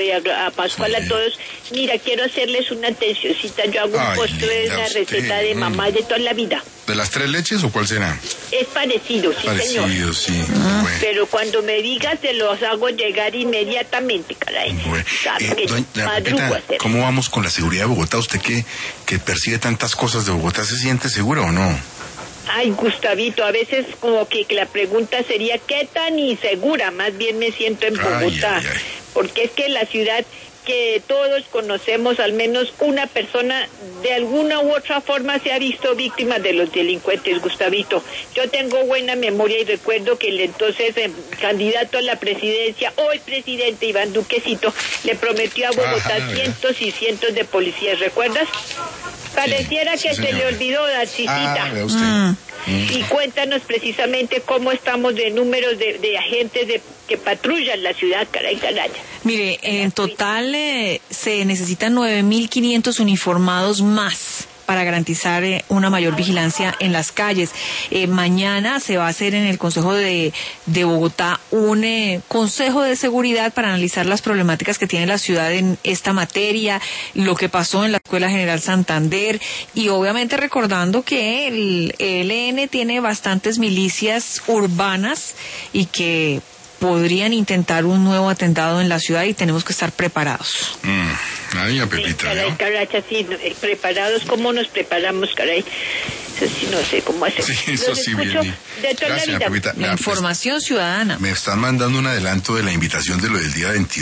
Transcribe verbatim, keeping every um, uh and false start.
a, a Pascual, sí. A todos. Mira, quiero hacerles una atencióncita. Yo hago un postre de una usted. receta de mamá mm. de toda la vida. ¿De las tres leches o cuál será? Es parecido, sí, parecido, señor. sí. Ah. Bueno. Pero cuando me digas, te los hago llegar inmediatamente, caray. Bueno. Eh, doña Pepita, ¿cómo vamos con la seguridad de Bogotá? ¿Usted que, que percibe tantas cosas de Bogotá, se siente seguro o no? Ay, Gustavito, a veces como que la pregunta sería, ¿qué tan insegura? Más bien me siento en Bogotá. Ay, ay, ay. Porque es que la ciudad que todos conocemos, al menos una persona de alguna u otra forma se ha visto víctima de los delincuentes, Gustavito. Yo tengo buena memoria y recuerdo que el entonces eh, candidato a la presidencia, hoy presidente Iván Duquecito, le prometió a Bogotá ah, cientos y cientos de policías, ¿recuerdas? Pareciera sí, que sí, se le olvidó, Narcisita. Ah, usted. Mm. Y cuéntanos precisamente cómo estamos de números de, de agentes de, que patrullan la ciudad, caray, caray. Mire, en total eh, se necesitan nueve mil quinientos uniformados más para garantizar eh, una mayor vigilancia en las calles. Eh, mañana se va a hacer en el Consejo de, de Bogotá un eh, Consejo de Seguridad para analizar las problemáticas que tiene la ciudad en esta materia, lo que pasó en la Escuela General Santander y obviamente recordando que el E L N tiene bastantes milicias urbanas y que podrían intentar un nuevo atentado en la ciudad y tenemos que estar preparados. Mm. Ay, a Pepita, sí, caray, ¿no? caray, sí, preparados, ¿cómo nos preparamos, caray? Eso sí, no sé cómo hacer. Sí, eso sí, bien, bien. De toda Gracias, la vida. Pepita. La información ciudadana. Me están mandando un adelanto de la invitación de lo del día veintidós.